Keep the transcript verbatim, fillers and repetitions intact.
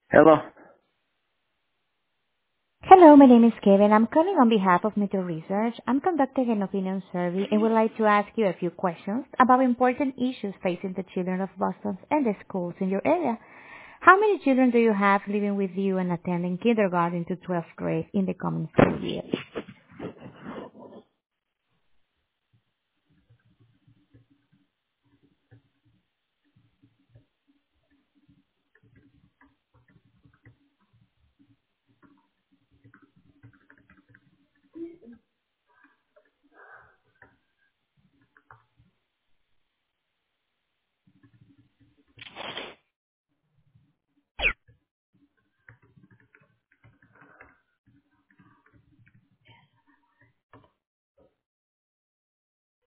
Hello. Hello, my name is Kevin. I'm calling on behalf of Meteor Research. I'm conducting an opinion survey and would like to ask you a few questions about important issues facing the children of Boston and the schools in your area. How many children do you have living with you and attending kindergarten to twelfth grade in the coming school year?